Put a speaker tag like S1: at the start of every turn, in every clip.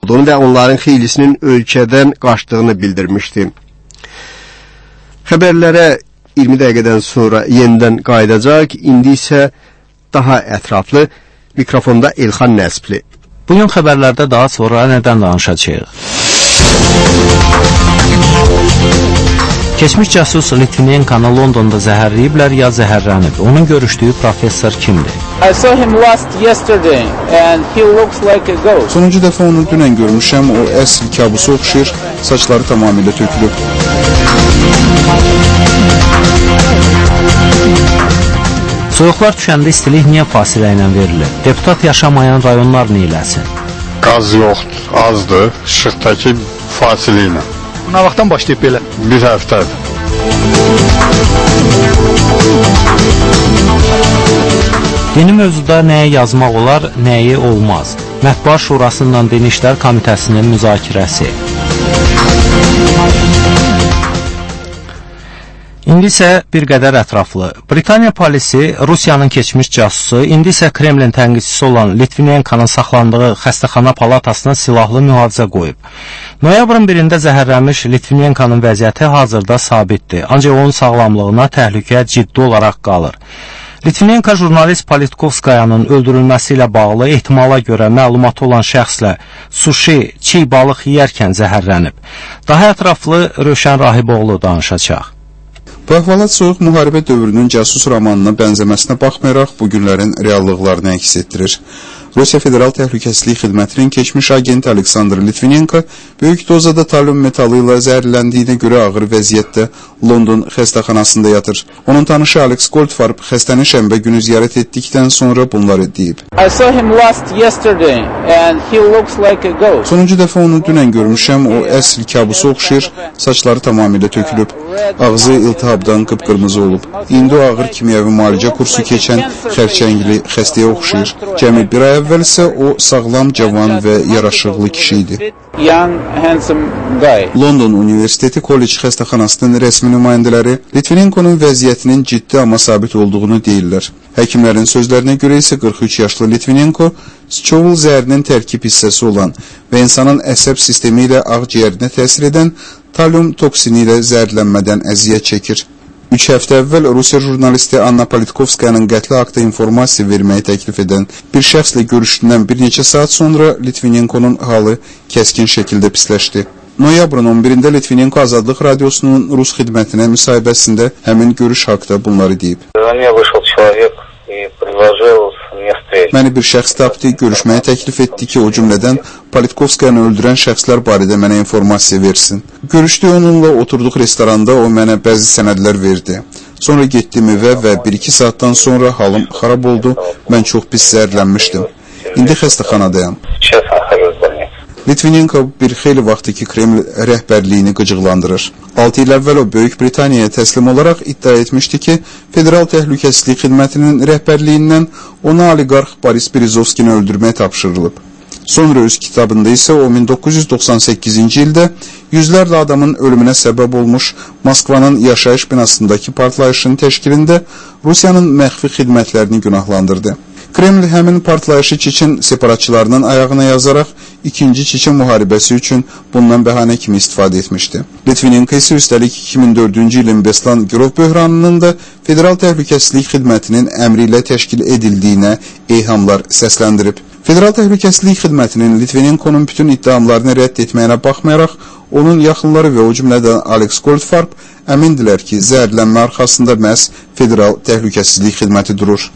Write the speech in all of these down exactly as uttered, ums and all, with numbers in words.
S1: ve onların xeylisinin ölkədən qaçdığını bildirmişdi. Xəbərlərə iyirmi dəqiqədən sonra yenidən qayıdacaq, indi isə daha ətraflı mikrofonda Elxan Nəsbli.
S2: Bugün xəbərlərdə daha sonra nədən danışacağıq? Keçmiş casus Litvinenkanı Londonda zəhərləyiblər ya zəhərlənib? Onun görüşdüyü professor kimdir?
S3: I saw him last yesterday and he looks like a ghost.
S4: Sonuncu dəfə onu dünən görmüşəm, o əsl kabusa oxşayır, saçları tamamilə tökülüb.
S2: Soyuqlar düşəndə istilik niyə fasilə ilə verilir? Deputat yaşamayan rayonlar neyləsin?
S5: Qaz yoxdur, azdır, işıqdakı fasilə ilə.
S6: Nə vaxtdan başlayıb belə?
S5: Bir həftədir.
S2: Yeni mövzuda nəyə yazmaq olar, nəyi olmaz? Mətbuat Şurasından Dini İşlər Komitəsinin müzakirəsi. İndi isə bir qədər ətraflı. Britaniya polisi Rusiyanın keçmiş casusu, indi isə Kremlin tənqidçisi olan Litvinenkanın saxlandığı xəstəxana palatasına silahlı mühafizə qoyub. Noyabrın birində zəhərlənmiş Litvinenkanın vəziyyəti hazırda sabitdir, ancaq onun sağlamlığına təhlükə ciddi olaraq qalır. Litvinenka jurnalist Politkovskayanın öldürülməsi ilə bağlı ehtimala görə məlumatı olan şəxslə sushi, çiğ balıq yeyərkən zəhərlənib. Daha ətraflı Rövşən Rahiboğlu danışacaq.
S4: Bu əhvalat soyuq müharibə dövrünün casus romanına bənzəməsinə baxmayaraq bu günlərin reallıqlarını əks etdirir. Rusiya Federal Təhlükəsizlik Xidmətinin keçmiş agenti Aleksandr Litvinenko böyük dozada talyum metalı ilə zəhərləndiyinə görə ağır vəziyyətdə London xəstəxanasında yatır. Onun tanışı Alex Goldfarb xəstəni şənbə günü ziyarət etdikdən sonra bunları deyib.
S3: I saw him last yesterday and he looks like a ghost.
S4: Sonuncu dəfə onu dünən görmüşəm, o əsl kabusa oxşayır, saçları tamamilə tökülüb, ağzı iltihabdan qıpqırmızı olub. İndi o ağır kimyəvi müalicə kursu keçən xərçəngli xəstəyə oxşayır. Cəmi bir ay əvvəl isə o sağlam, cavan və yaraşıqlı kişi idi.
S3: Young, handsome guy.
S4: London Universiteti Kollec xəstəxanasının rəsmi nümayəndələri Litvinenkonun vəziyyətinin ciddi amma sabit olduğunu deyirlər. Həkimlərin sözlərinə görə isə qırx üç yaşlı Litvinenko Scoville zəhərinin tərkib hissəsi olan və insanın əsəb sistemi ilə ağciyərinə təsir edən talyum toksini ilə zəhərlənmədən əziyyət çəkir. Üç həftə əvvəl Rusiya jurnalisti Anna Politkovskayanın qətli haqda informasiya verməyi təklif edən bir şəxslə görüşdüyündən bir neçə saat sonra Litvinenkonun halı kəskin şəkildə pisləşdi. Noyabrın on birində Litvinenko Azadlıq Radiosunun Rus xidmətinə müsahibəsində həmin görüş haqda bunları deyib. Məni bir şəxs tapdı, görüşməyə təklif etdi ki, o cümlədən Politkovskayanı öldürən şəxslər barədə mənə informasiya versin. Görüşdü onunla, oturduq restoranda, o mənə bəzi sənədlər verdi. Sonra getdim evə və bir iki saatdan sonra halım xarab oldu, mən çox pis zəhərlənmişdim. İndi xəstəxanadayam. Litvinenko bir xeyli vaxtı ki, Kreml rəhbərliyini qıcıqlandırır. altı il əvvəl o Böyük Britaniyaya təslim olaraq iddia etmişdi ki, Federal Təhlükəsizlik Xidmətinin rəhbərliyindən ona oliqarx Boris Berezovskini öldürməyə tapşırılıb. Sonra öz kitabında isə o min doqquz yüz doxsan səkkizinci ildə yüzlərlə adamın ölümünə səbəb olmuş Moskvanın yaşayış binasındakı partlayışın təşkilində Rusiyanın məxfi xidmətlərini günahlandırdı. Kreml həmin partlayışı Çeçen separatçılarının ayağına yazaraq ikinci Çeçen müharibəsi üçün bundan bəhanə kimi istifadə etmişdi. Litvinenko isə üstəlik iki min dördüncü ilin Beslan girov böhranının da Federal Təhlükəsizlik Xidmətinin əmri ilə təşkil edildiyinə eyhamlar səsləndirib. Federal Təhlükəsizlik Xidmətinin Litvinenkonun bütün iddiamlarını rədd etməyinə baxmayaraq, onun yaxınları və o cümlədən Alex Goldfarb əmindilər ki, zəhərlənmə arxasında məhz Federal Təhlükəsizlik Xidməti durur.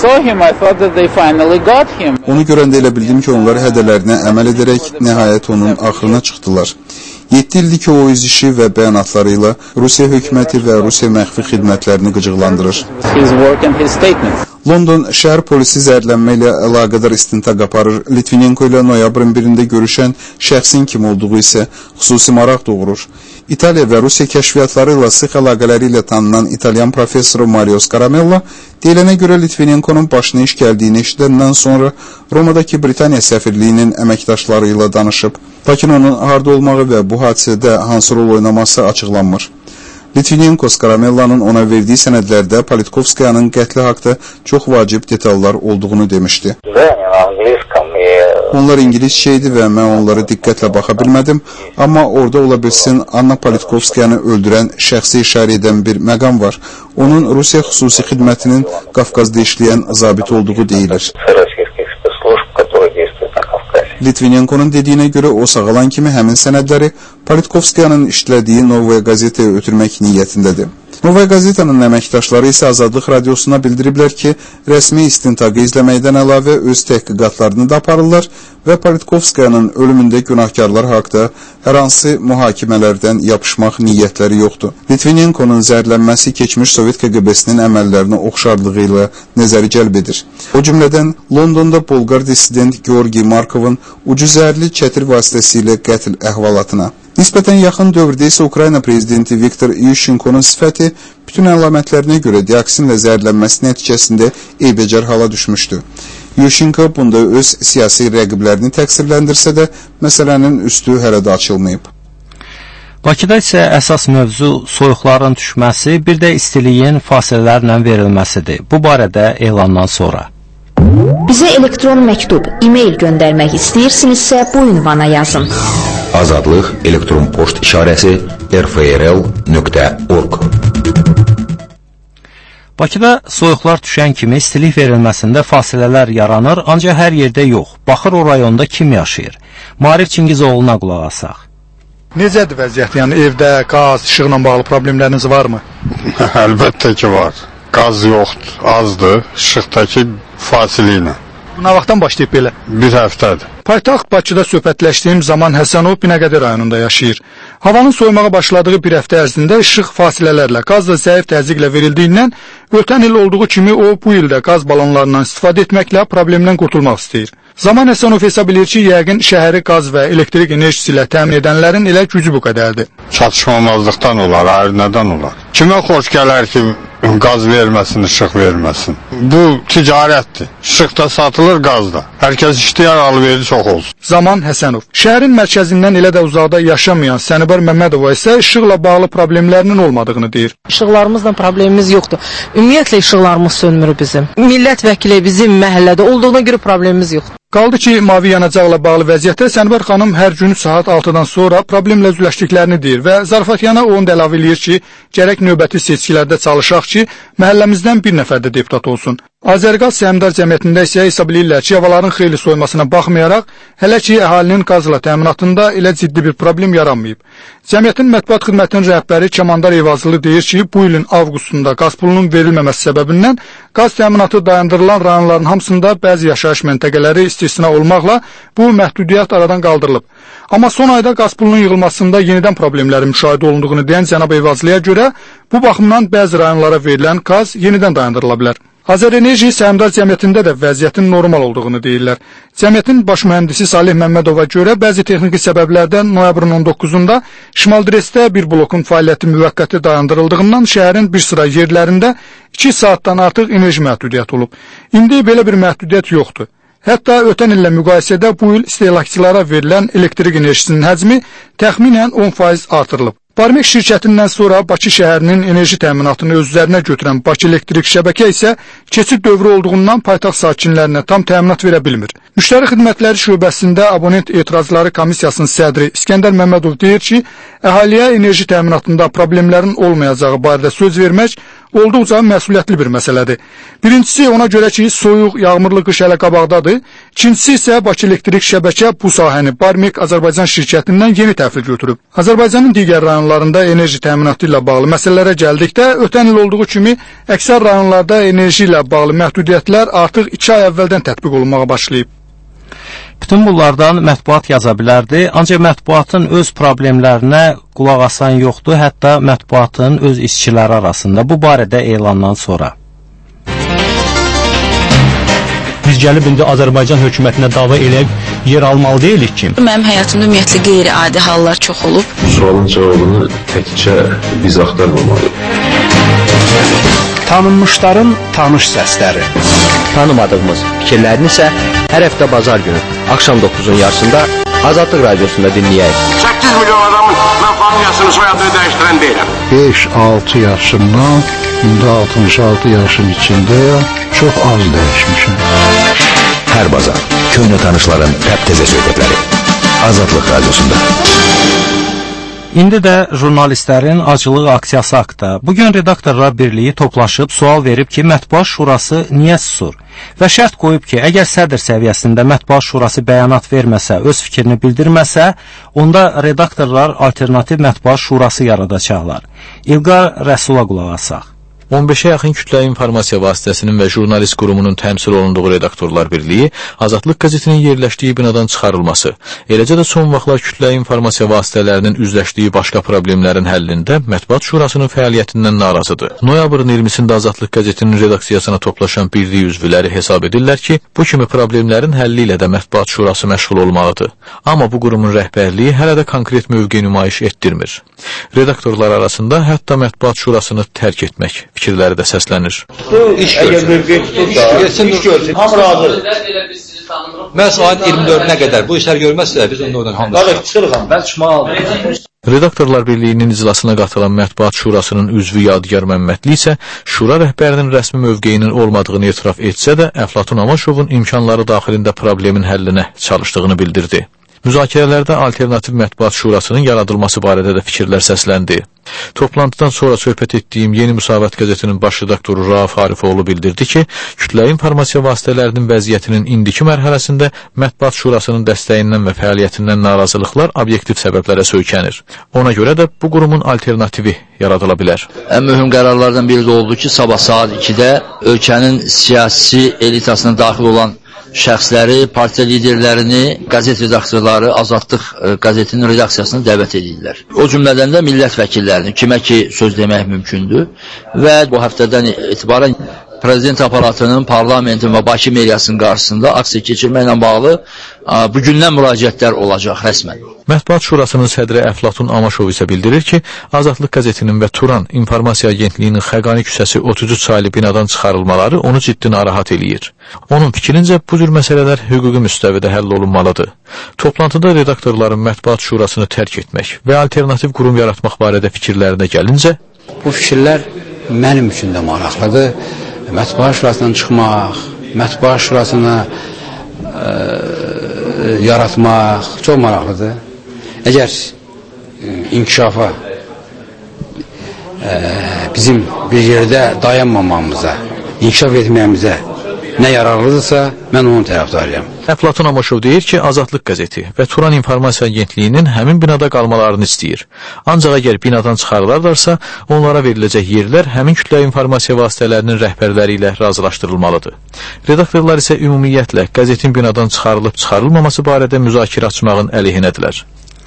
S4: Onu görəndə elə bildim ki, onlar hədələrinə əməl edərək nəhayət onun axırına çıxdılar. yeddi ildir ki, o öz işi və bəyanatları ilə Rusiya hökuməti və Rusiya məxfi xidmətlərini qıcıqlandırır. London şəhər polisi zəhərlənmə ilə əlaqədar istintaq aparır. Litvinenko ilə noyabrın birində görüşən şəxsin kim olduğu isə xüsusi maraq doğurur. İtaliya və Rusiya kəşfiyyatları ilə sıx əlaqələri ilə tanınan İtalyan professoru Mario Scaramella deyilənə görə Litvinenkonun başına iş gəldiyini eşidəndən sonra Romadakı Britaniya səfirliyinin əməkdaşları ilə danışıb. Lakin onun harda olmağı və bu hadisədə hansı rol oynaması açıqlanmır. Litvinenko Scaramellanın ona verdiyi sənədlərdə Politkovskayanın qətli haqda çox vacib detallar olduğunu demişdi. Onlar ingiliscə idi və mən onlara diqqətlə baxa bilmədim, amma orada ola bilsin Anna Politkovskayanı öldürən şəxsi işarə edən bir məqam var. Onun Rusiya xüsusi xidmətinin Qafqazda işləyən zabit olduğu deyilir. Litvinenko'nun dediyinə görə o sağalan kimi həmin sənədləri Politkovskayanın işlədiyi Novaya Gazetaya ötürmək niyyətindədir. Novaya Gazetanın əməkdaşları isə Azadlıq Radiosuna bildiriblər ki, rəsmi istintaqı izləməkdən əlavə öz təhqiqatlarını da aparırlar və Politkovskayanın ölümündə günahkarlar haqda hər hansı mühakimələrdən yapışmaq niyyətləri yoxdur. Litvinenko'nun zəhərlənməsi keçmiş Sovet K G B-sinin əməllərinə oxşarlığı ilə nəzəri cəlb edir. O cümlədən Londonda Bolqar dissident Georgi Markovun ucu zəhərli çətir vasitəsilə qətl əhvalatına. Nisbətən yaxın dövrdə isə Ukrayna prezidenti Viktor Yushchenko'nun sifəti bütün əlamətlərinə görə dioksinlə zəhərlənməsi nəticəsində eybəcər hala düşmüşdü. Yushchenko bunda öz siyasi rəqiblərini təqsirləndirsə də, məsələnin üstü hələ də açılmayıb.
S2: Bakıda isə əsas mövzu soyuqların düşməsi, bir də istiliyin fasilələrlə verilməsidir. Bu barədə elandan sonra.
S6: Bizə elektron məktub, e-mail göndərmək istəyirsinizsə bu ünvana yazın.
S7: Azadlıq elektron poçt işarəsi r f r l nöqtə org.
S2: Bakıda soyuqlar düşən kimi istilik verilməsində fasilələr yaranır, ancaq hər yerdə yox. Baxır o rayonda kim yaşayır? Maarif Çingizoğlu'na qulaq asaq.
S8: Necədir vəziyyət? Yəni evdə qaz, işıqla bağlı problemləriniz varmı?
S5: Əlbəttə ki var. Qaz yoxdur, azdır, işıqdakı fasilə ilə.
S8: Bu nə vaxtdan başlayıb belə?
S5: Bir həftədir.
S8: Paytaxt Bakıda söhbətləşdiyim Zaman Həsənov Binəqədi rayonunda yaşayır. Havanın soyumağa başladığı bir həftə ərzində işıq fasilələrlə, qaz da zəif təzyiqlə verildiyindən ötən il olduğu kimi o bu ildə qaz balonlarından istifadə etməklə problemdən qurtulmaq istəyir. Zaman Həsənov hesab edir ki, yəqin şəhəri qaz və elektrik enerjisi ilə təmin edənlərin elə gücü bu qədərdir.
S5: Çatışmamazlıqdan olar, ayrı nədən olar? Kimə xoş gələr ki, qaz verməsin, işıq verməsin? Bu ticarətdir. İşıq da satılır, qaz da. Hər kəs işləyər, alveri çox olsun.
S8: Zaman Həsənov. Şəhərin mərkəzindən elə də uzaqda yaşamayan Sənibar Məmmədova isə işıqla bağlı problemlərinin olmadığını deyir.
S9: İşıqlarımızla problemimiz yoxdur. Ümumiyyətlə işıqlarımız sönmür bizim. Millət vəkili bizim məhəllədə olduğuna görə problemimiz yoxdur.
S8: Qaldı ki, mavi yanacaqla bağlı vəziyyətdə Sənvar xanım hər gün saat altıdan sonra problemlə üzləşdiklərini deyir və zarafatyana onu da əlavə eləyir ki, gərək növbəti seçkilərdə çalışaq ki, məhəlləmizdən bir nəfər də deputat olsun. Azərqaz Səhmdar Cəmiyyətində isə hesab edirlər ki, havaların xeyli soymasına baxmayaraq, hələ ki, əhalinin qazla təminatında elə ciddi bir problem yaranmayıb. Cəmiyyətin mətbuat xidmətinin rəhbəri Kəmandar Eyvazlı deyir ki, bu ilin avqustunda qaz pulunun verilməməsi səbəbindən qaz təminatı dayandırılan rayonların hamısında bəzi yaşayış məntəqələri istisna olmaqla bu məhdudiyyət aradan qaldırılıb. Amma son ayda qaz pulunun yığılmasında yenidən problemlərin müşahidə olunduğunu deyən cənab Eyvazlıya görə, bu baxımdan bəzi rayonlara verilən qaz yenidən dayandırıla bilər. Azərenerji Səhmdar Cəmiyyətində də vəziyyətin normal olduğunu deyirlər. Cəmiyyətin baş mühəndisi Salih Məmmədova görə bəzi texniki səbəblərdən noyabrın on doqquzunda Şimal Dresdə bir blokun fəaliyyəti müvəqqəti dayandırıldığından şəhərin bir sıra yerlərində iki saatdan artıq enerji məhdudiyyəti olub. İndi belə bir məhdudiyyət yoxdur. Hətta ötən illə müqayisədə bu il istehlakçılara verilən elektrik enerjisinin həcmi təxminən on faiz artırılıb. Barmek şirkətindən sonra Bakı şəhərinin enerji təminatını öz üzərinə götürən Bakı elektrik şəbəkə isə keçid dövrü olduğundan paytaxt sakinlərinə tam təminat verə bilmir. Müştəri xidmətləri şöbəsində abonent etirazları komissiyasının sədri İskəndər Məmmədov deyir ki, əhaliyə enerji təminatında problemlərin olmayacağı barədə söz vermək olduqca məsuliyyətli bir məsələdir. Birincisi ona görə ki, soyuq, yağmurlu qış hələ qabaqdadır. İkincisi isə Bakı elektrik şəbəkə bu sahəni Barmek Azərbaycan şirkətindən yeni təhvil götürüb. Azərbaycanın digər rayonlarında enerji təminatı ilə bağlı məsələlərə gəldikdə, ötən il olduğu kimi əksər rayonlarda enerji ilə bağlı məhdudiyyətlər artıq iki ay əvvəldən tətbiq olunmağa başlayıb.
S2: Bütün bunlardan mətbuat yaza bilərdi, ancaq mətbuatın öz problemlərinə qulaq asan yoxdur, hətta mətbuatın öz işçiləri arasında. Bu barədə elandan sonra.
S10: Biz gəlib indi Azərbaycan hökumətinə dava eləyib yer almalı deyilik ki.
S11: Mənim həyatımda ümumiyyətlə qeyri-adi hallar çox olub.
S12: Sualın cavabını təkcə biz axtarmamalıyıq.
S13: Tanınmışların tanış səsləri.
S14: Tanımadığımız fikirlərini isə hər həftə bazar günü axşam doqquzun yarısında Azadlıq Radiosunda dinləyək.
S15: səkkiz milyon adamın mən familiyasını, soyadını dəyişdirən deyiləm.
S16: beş altı yaşımdan indi altmış altı yaşın içindəyəm. Çox az dəyişmişəm.
S7: hər bazar köhnə tanışların təptəzə söhbətləri. Azadlıq Radiosunda.
S2: İndi də jurnalistlərin acılıq aksiyası haqqında. Bugün Redaktorlar Birliyi toplaşıb sual verib ki, Mətbuat Şurası niyə susur? Və şərt qoyub ki, əgər sədr səviyyəsində Mətbuat Şurası bəyanat verməsə, öz fikrini bildirməsə, onda redaktorlar alternativ Mətbuat Şurası yaradacaqlar. İlqar Rəsula qulaq asaq.
S17: on beşə yaxın kütləvi informasiya vasitəsinin və jurnalist qurumunun təmsil olunduğu Redaktorlar Birliyi Azadlıq qəzetinin yerləşdiyi binadan çıxarılması, eləcə də son vaxtlar kütləvi informasiya vasitələrinin üzləşdiyi başqa problemlərin həllində Mətbuat Şurasının fəaliyyətindən narazıdır. Noyabrın iyirmisində Azadlıq qəzetinin redaksiyasına toplaşan birlik üzvləri hesab edirlər ki, bu kimi problemlərin həlli ilə də Mətbuat Şurası məşğul olmalıdır. Amma bu qurumun rəhbərliyi hələ də konkret mövqe nümayiş etdirmir. Redaktorlar arasında hətta Mətbuat Şurasını tərk etmək fikirləri də səslənir.
S18: Bu iş görsün, iş görsün, hamı razıdır. Məhz ayın iyirmi dördünə qədər bu işlər görməzsə, biz onda oradan hamı çıxırıq. Çıxırıq, mən çıxmalıdır.
S17: Redaktorlar Birliyinin iclasına qatılan Mətbuat Şurasının üzvü Yadigar Məmmədli isə Şura rəhbərinin rəsmi mövqeyinin olmadığını etiraf etsə də, Əflatun Amaşovun imkanları daxilində problemin həllinə çalışdığını bildirdi. Müzakirələrdə alternativ Mətbuat Şurasının yaradılması barədə də fikirlər səsləndi. Toplantıdan sonra söhbət etdiyim Yeni Müsavat qəzetinin baş redaktoru Rauf Arifoğlu bildirdi ki, kütləvi informasiya vasitələrinin vəziyyətinin indiki mərhələsində Mətbuat Şurasının dəstəyindən və fəaliyyətindən narazılıqlar obyektiv səbəblərə söykənir. Ona görə də bu qurumun alternativi yaradıla bilər.
S19: Ən mühüm qərarlardan biri də oldu ki, sabah saat ikidə ölkənin siyasi elitasına daxil olan şəxsləri, partiya liderlərini, qəzet redaktorları Azadlıq qəzetinin redaksiyasına dəvət edirlər. O cümlədən də millət vəkillərini, kimə ki söz demək mümkündür və bu həftədən etibarən Prezident aparatının, parlamentin və Bakı meriyasının qarşısında aksiya keçirməklə bağlı bugündən müraciətlər olacaq rəsmən.
S17: Mətbuat Şurasının sədri Əflatun Amaşov isə bildirir ki, Azadlıq qəzetinin və Turan İnformasiya Agentliyinin Xəqani küçəsi otuz üç saylı binadan çıxarılmaları onu ciddi narahat eləyir. Onun fikrincə bu cür məsələlər hüquqi müstəvidə həll olunmalıdır. Toplantıda redaktorların Mətbuat Şurasını tərk etmək və alternativ qurum yaratmaq barədə fikirlərinə gəlincə,
S20: bu fikirlər mənim üçün də maraqlıdır. Mətbuat Şurasından çıxmaq, Mətbuat Şurasını e, yaratmaq çox maraqlıdır. Əgər e, inkişafa e, bizim bir yerdə dayanmamamıza, inkişaf etməyimizə nə yararlıdırsa, mən onun tərəfdarıyam.
S17: Əflatun Amaşov deyir ki, Azadlıq qəzeti və Turan İnformasiya Agentliyinin həmin binada qalmalarını istəyir. Ancaq əgər binadan çıxarılarlarsa, onlara veriləcək yerlər həmin kütləvi informasiya vasitələrinin rəhbərləri ilə razılaşdırılmalıdır. Redaktorlar isə ümumiyyətlə qəzetin binadan çıxarılıb çıxarılmaması barədə müzakirə açmağın əleyhinədilər.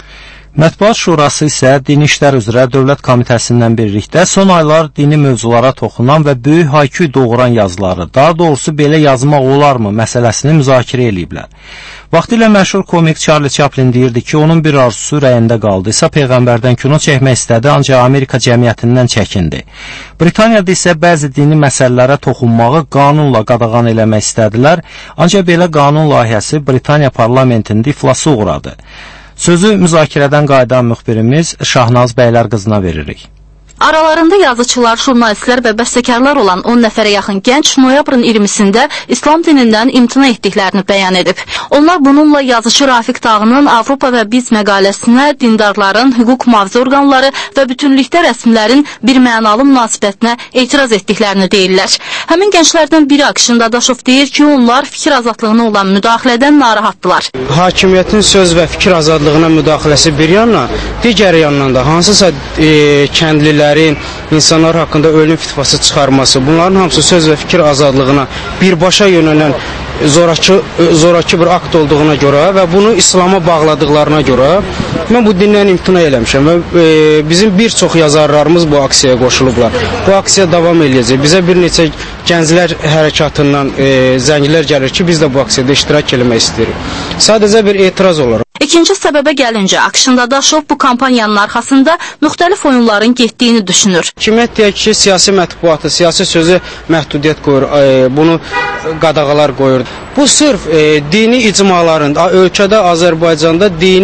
S2: Mətbuat Şurası isə Dini İşlər üzrə Dövlət Komitəsindən birlikdə son aylar dini mövzulara toxunan və böyük hayküy doğuran yazıları, daha doğrusu belə yazmaq olarmı məsələsini müzakirə eləyiblər. Vaxtilə məşhur komik Charlie Chaplin deyirdi ki, onun bir arzusu ürəyində qaldıysa Peyğəmbərdən kino çəkmək istədi, ancaq Amerika cəmiyyətindən çəkindi. Britaniyada isə bəzi dini məsələlərə toxunmağı qanunla qadağan eləmək istədilər, ancaq belə qanun layihəsi Britaniya parlamentində iflasa uğradı. Sözü müzakirədən qayıdan müxbirimiz Şahnaz Bəylər qızına veririk.
S21: Aralarında yazıçılar, jurnalistlər və bəstəkarlar olan on nəfərə yaxın gənc noyabrın iyirmisində İslam dinindən imtina etdiklərini bəyan edib. Onlar bununla yazıcı Rafiq Dağının Avropa və Biz məqaləsinə, dindarların, hüquq mühafizə orqanları və bütünlükdə rəsmilərin bir mənalı münasibətinə etiraz etdiklərini deyirlər. Həmin gənclərdən biri Akşin Dadaşov deyir ki, onlar fikir azadlığına olan müdaxilədən narahatdılar.
S22: Hakimiyyətin söz və fikir azadlığına müdaxiləsi bir yandan, digər yandan da hansısa e, kəndlilər insanlar haqqında ölüm fitvası çıxarması, bunların hamısı söz və fikir azadlığına birbaşa yönələn zorakı, zorakı bir akt olduğuna görə və bunu İslama bağladıqlarına görə mən bu dindən imtina eləmişəm və e, bizim bir çox yazarlarımız bu aksiyaya qoşulublar. Bu aksiya davam eləyəcək. Bizə bir neçə gənclər hərəkatından e, zəngilər gəlir ki, biz də bu aksiyada iştirak eləmək istəyirik. Sadəcə bir etiraz olaraq.
S21: İkinci səbəbə gəlincə, Akşin Dadaşov bu kampanyanın arxasında müxtəlif oyunların getdiyini düşünür.
S22: Hakimiyyət deyək ki, siyasi mətbuatı, siyasi sözü məhdudiyyət qoyur, e, bunu qadağalar qoyur. Bu sırf e, dini icmaların, ölkədə Azərbaycanda dini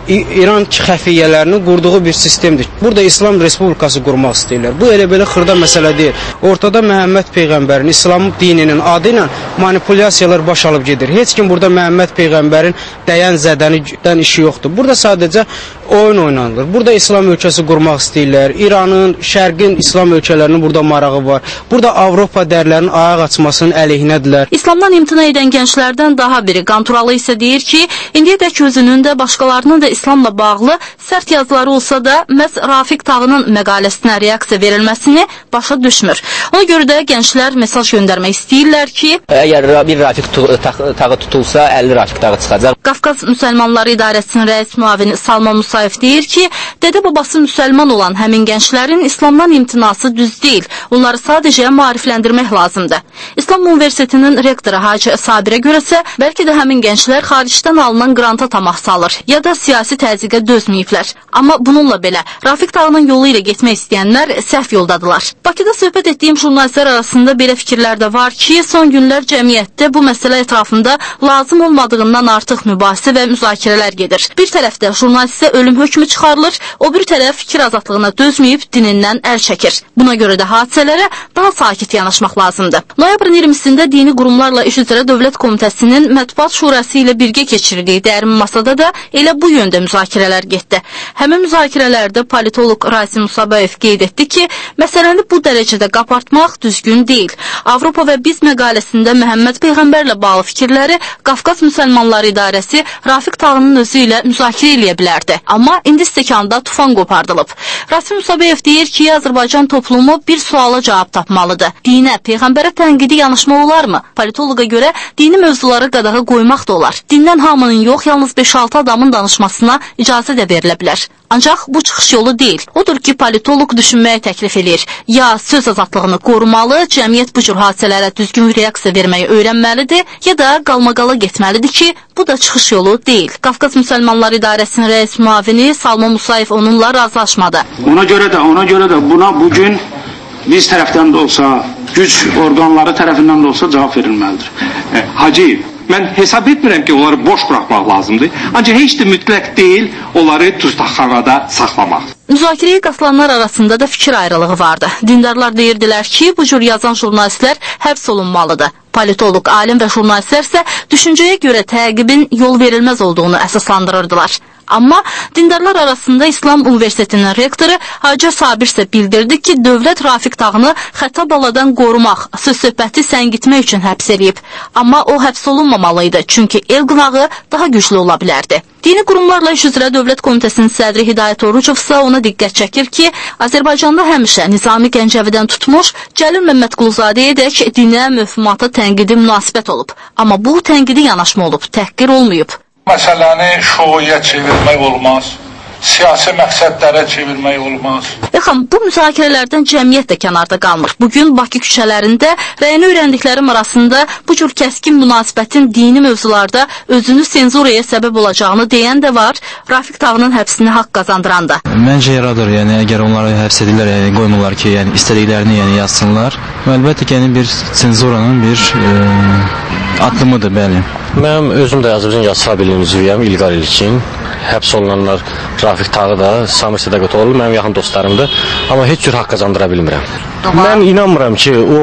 S22: İran xəfiyyələrinin qurduğu bir sistemdir. Burada İslam Respublikası qurmaq istəyirlər. Bu elə belə xırda məsələ deyil. Ortada Məhəmməd Peyğəmbərin, İslam dininin adı ilə manipulyasiyalar baş alıb gedir. Heç kim burada Məhəmməd Peyğəmbərin dəyən zədənidən işi yoxdur. Burada sadəcə oyun oynanılır. Burada İslam ölkəsi qurmaq istəyirlər. İranın, Şərqin İslam ölkələrinin burada marağı var. Burada Avropa dərlərinin ayaq açmasının əleyhinədirlər.
S21: İslamdan imtina edən gənclərdən daha biri Qanturalı isə deyir ki, indiyədək özünün də başqalarının da İslamla bağlı sərt yazıları olsa da məhz Rafiq Tağının məqaləsinə reaksiya verilməsini başa düşmür. Ona görə də gənclər mesaj göndərmək istəyirlər ki,
S1: əgər bir Rafiq Tağı tutulsa, əlli Rafiq Tağı çıxacaq.
S21: Qafqaz Müsəlmanları İdarəsinin rəis müavini Salman Musayev deyir ki, dədə babası müsəlman olan həmin gənclərin İslamdan imtinası düz deyil. Onları sadəcə maarifləndirmək lazımdır. İslam Universitetinin rektoru Hacı Sabirə görəsə, bəlkə də həmin gənclər xaricdən alınan qranta tamah salır, ya da siyasi təzyiqə dözməyiblər. Amma bununla belə, Rafiq Tağının yolu ilə getmək istəyənlər səhv yoldadılar. Bakıda söhbət etdiyim jurnalistlər arasında belə fikirlər də var ki, son günlər cəmiyyətdə bu məsələ ətrafında lazım olmadığından artıq mübahisə və müzakirələr gedir. Bir tərəfdə jurnalistə ölüm hökmü çıxarılır, o bir tərəf fikir azadlığına dözməyib dinindən əl çəkir. Buna görə də hadisələrə daha sakit yanaşmaq lazımdır. Noyabrın iyirmisində Dini Qurumlarla İş üzrə Dövlət Komitəsinin Mətbuat Şurası ilə birgə keçirdiyi dərin masada da elə bu yöndə müzakirələr getdi. Həmin müzakirələrdə politoloq Rasim Musabayev qeyd etdi ki, məsələni bu dərəcədə qapartmaq düzgün deyil. Avropa və biz məqaləsində Məhəmməd Peyğəmbərlə bağlı fikirləri Qafqaz Müsəlmanları İdarəsi Rafiq Tağının özü ilə müzakirə eləyə bilərdi. Amma indi stəkanda tufan qopardılıb. Rasim Musabayev deyir ki, Azərbaycan toplumu bir suala cavab tapmalıdır. Dinə, Peyğəmbərə tənqidi yanaşma olarmı? Politoloqa görə dini mövzulara qadağa qoymaq da olar. Dindən hamının yox, yalnız beş altı adamın danışmasına icazə də verilə bilər. Ancaq bu çıxış yolu deyil. Odur ki, politoloq düşünməyə təklif edir. Ya söz azadlığını qorumalı, cəmiyyət bu cür hadisələrə düzgün reaksiya verməyi öyrənməlidir, ya da qalmaqala getməlidir ki, bu da çıxış yolu deyil. Qafqaz Müsəlmanları İdarəsinin rəis müavini Salman Musayev onunla razılaşmadı.
S3: Ona görə də, ona görə də buna bugün biz tərəfdən də olsa, güc orqanları tərəfindən də olsa cavab verilməlidir.
S15: E, Hacıyev, mən hesab etmirəm ki, onları boş buraxmaq lazımdır. Ancaq heç də mütləq deyil, onları dustaqxanada saxlamaq.
S21: Müzakirəyə qatılanlar arasında da fikir ayrılığı vardı. Dindarlar deyirdilər ki, bu cür yazan jurnalistlər həbs olunmalıdır. Politoloq, alim və jurnalistlər isə düşüncəyə görə təqibin yol verilməz olduğunu əsaslandırırdılar. Amma dindarlar arasında İslam Universitetinin rektoru Hacı Sabir isə bildirdi ki, dövlət Rafiq Tağını xəta baladan qorumaq, söz-söhbəti səngitmək üçün həbs edib. Amma o həbs olunmamalıydı, çünki el qınağı daha güclü ola bilərdi. Dini Qurumlarla İş üzrə Dövlət Komitəsinin sədri Hidayət Orucov isə ona diqqət çəkir ki, Azərbaycanda həmişə Nizami Gəncəvidən tutmuş Cəlil Məmmədquluzadəyə dək dinə, möhümata tənqidi münasibət olub. Amma bu tənqidi yanaşma olub, təhqir olmayıb.
S23: Məsələni şouya çevirmək olmaz, siyasi məqsədlərə çevirmək olmaz.
S21: Yaxın, bu müzakirələrdən cəmiyyət də kənarda qalmır. Bugün Bakı küçələrində rəyini öyrəndiklərim arasında bu cür kəskin münasibətin dini mövzularda özünü senzuraya səbəb olacağını deyən də var, Rafiq Tağının həbsini haqq qazandıran da.
S24: Məncə yaradır, yəni əgər onları həbs edirlər, yəni qoymurlar ki, yəni istədiklərini yəni yazsınlar. Əlbəttə ki, yəni bir senzuranın bir e, addımıdır, bəli.
S25: Mənim özüm də Azərbaycan Yazı Sabirliyinin üzvüyəm, İlqar İlkin. Həbs olunanlar Rafiq Tağı da, Samir Sədaqətoğlu mənim yaxın dostlarımdır. Amma heç cür haqq qazandıra bilmirəm. Mən inanmıram ki, o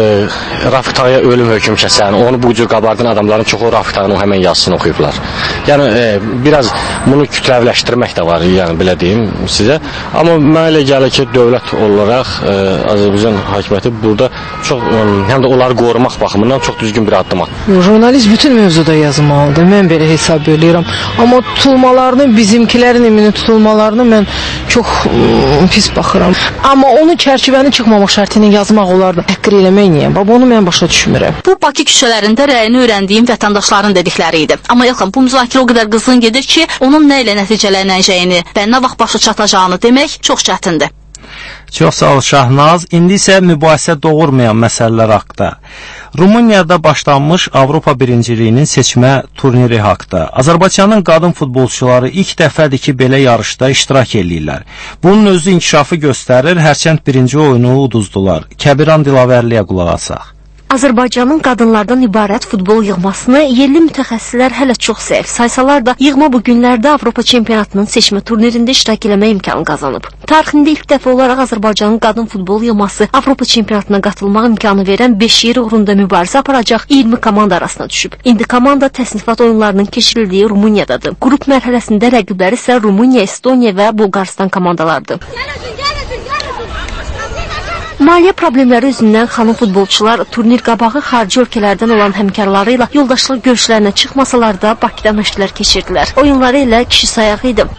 S25: e, Rafiq Tağıya ölüm hökm kəsən, onu bu cür qabardan adamların çoxu Rafiq Tağının həmən yazısını oxuyublar. Yəni, e, biraz bunu kütləvləşdirmək də var, yəni belə deyim sizə. Amma mənə elə gəlir ki, dövlət olaraq e, Azərbaycan hakimiyyəti burada çox, e, həm də onları qorumaq baxımından çox düzgün bir addım atır.
S9: Jurnalist bütün mövzuda yazmalıdır, mən belə hesab edirəm. Amma tutulmalarını, bizimkilərin emini tutulmalarını mən çox ıı, pis baxıram. Amma onu çərçivəni çıxmamaq şərtini yazmaq olardı. Təhqir eləmək niyə? Baba, onu mən başa düşmürəm.
S21: Bu, Bakı küçələrində rəyini öyrəndiyim vətəndaşların dedikləri idi. Amma yaxın, bu müzakirə o qədər qızğın gedir ki, onun nə ilə nəticələnəcəyini və nə vaxt başa çatacağını demək çox çətindir.
S2: Çox sağ ol Şahnaz. İndi isə mübahisə doğurmayan məsələlər haqda. Rumuniyada başlanmış Avropa birinciliyinin seçmə turniri haqda. Azərbaycanın qadın futbolçuları ilk dəfədir ki, belə yarışda iştirak edirlər. Bunun özü inkişafı göstərir, hərçənd birinci oyunu uduzdular. Kəbiran Dilavərliyə qulaq asaq.
S21: Azərbaycanın qadınlardan ibarət futbol yığmasını yerli mütəxəssislər hələ çox zəif saysalar da, yığma bu günlərdə Avropa çempionatının seçmə turnirində iştirak eləmə imkanı qazanıb. Tarixində ilk dəfə olaraq Azərbaycanın qadın futbol yığması Avropa çempionatına qatılmaq imkanı verən beş yer uğrunda mübarizə aparacaq iyirmi komanda arasına düşüb. İndi komanda təsnifat oyunlarının keçirildiyi Rumuniyadadır. Qrup mərhələsində rəqibləri isə Rumuniya, Estoniya və Bulqaristan komandalarıdır. Maliyyə problemləri üzündən xanım futbolçular turnir qabağı xarici ölkələrdən olan həmkarları ilə yoldaşlıq görüşlərinə çıxmasalar da Bakıda məşqlər keçirdilər. Oyunları ilə kişi sayağı idi.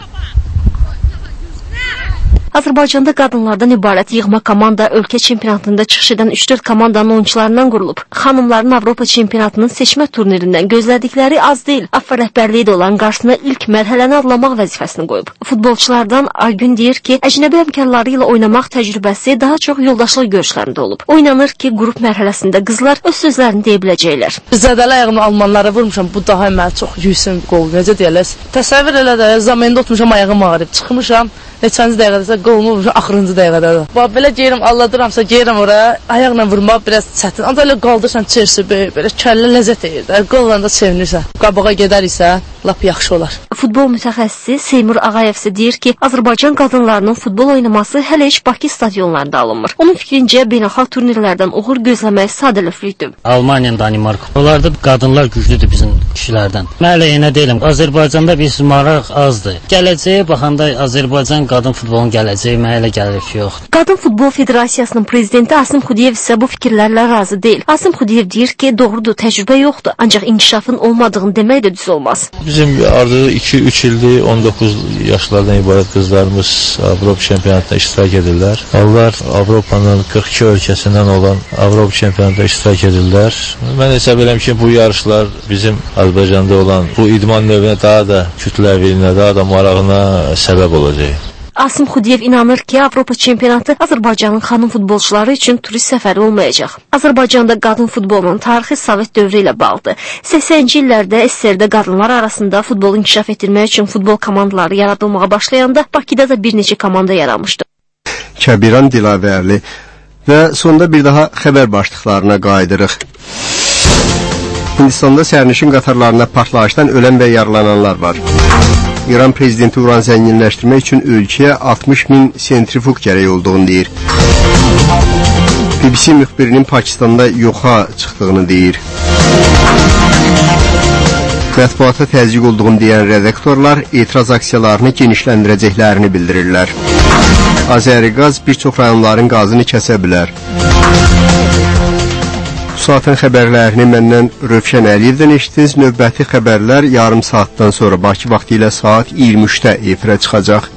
S21: Azərbaycanda qadınlardan ibarət yığma komanda ölkə çempionatında çıxış edən üç dörd komandanın oyunçularından qurulub. Xanımların Avropa çempionatının seçmə turnirindən gözlədikləri az deyil. AFFA rəhbərliyi də olan qarşısına ilk mərhələni adlamaq vəzifəsini qoyub. Futbolçulardan Aygün deyir ki, əcnəbi həmkarları ilə oynamaq təcrübəsi daha çox yoldaşlıq görüşlərində olub. Oynanır ki, qrup mərhələsində qızlar öz sözlərini deyə biləcəklər.
S9: Zədəli ayağımı almanlara vurmuşam, bu daha mənə çox yüksək qol, necə deyərlər. Təsəvvür elə də, zamanda oturmuşam, ayağım ağrıb, çıxmışam. Neçənci dəqiqədəsə qolumu vurmuşam, axırıncı dəqiqədədə. Bax, belə geyirəm, alladıramsa geyirəm oraya, ayaqla vurmaq biraz çətin. Ancaq elə qaldırsan, çersi böyük, belə kəllə ləzzət edir. Qolla da sevinirsən. Qabağa gedəriksə, lap yaxşı olar.
S21: Futbol mütəxəssisi Seymur Ağayev isə deyir ki, Azərbaycan qadınlarının futbol oynaması hələ heç Bakı stadionlarında alınmır. Onun fikrincə, beynəlxalq turnirlərdən uğur gözləmək sadəlövlükdür.
S4: Almaniya, Danimarka. Onlarda qadınlar güclüdür bizim kişilərdən. Mən elə yenə deyirəm, Azərbaycanda bir maraq azdır. Gələcəyə baxanda Azərbaycan qadın futbolun gələcəyi mənə elə gəlir ki, yoxdur.
S21: Qadın Futbol Federasiyasının prezidenti Asım Xudiyev isə bu fikirlərlə razı deyil. Asım Xudiyev deyir ki, doğrudur, təcrübə yoxdur, ancaq inkişafın olmadığını demək də düz olmaz.
S12: Bizim ardığı iki üç ildir on doqquz yaşlardan ibarət qızlarımız Avropa çempionatında iştirak edirlər. Onlar Avropanın qırx iki ölkəsindən olan Avropa çempionatında iştirak edirlər. Mən hesab edirəm ki, bu yarışlar bizim Azərbaycanda olan bu idman növünə daha da kütləviliyinə, daha da marağına səbəb olacaq.
S21: Asım Xudiyev inanır ki, Avropa çempionatı Azərbaycanın xanım futbolçuları üçün turist səfəri olmayacaq. Azərbaycanda qadın futbolunun tarixi Sovet dövrü ilə bağlıdır. səksənci illərdə S S R-də qadınlar arasında futbolu inkişaf etdirmək üçün futbol komandaları yaradılmağa başlayanda Bakıda da bir neçə komanda yaranmışdı.
S5: Kəbiran Dilavərli və sonda bir daha xəbər başlıqlarına qayıdırıq. Hindistanda sərnişin qatarlarına partlayışdan ölən və yaralananlar var. İran prezidenti uran zənginləşdirmək üçün ölkəyə altmış min sentrifuq gərək olduğunu deyir. B B C müxbirinin Pakistanda yoxa çıxdığını deyir. Mətbuata təzyiq olduğunu deyən redaktorlar etiraz aksiyalarını genişləndirəcəklərini bildirirlər. Azəriqaz bir çox rayonların qazını kəsə bilər. Bu saatın xəbərlərini məndən Rövşən Əliyevdən eşitdiniz. Növbəti xəbərlər yarım saatdan sonra Bakı vaxtı ilə saat iyirmi üçdə efirə çıxacaq.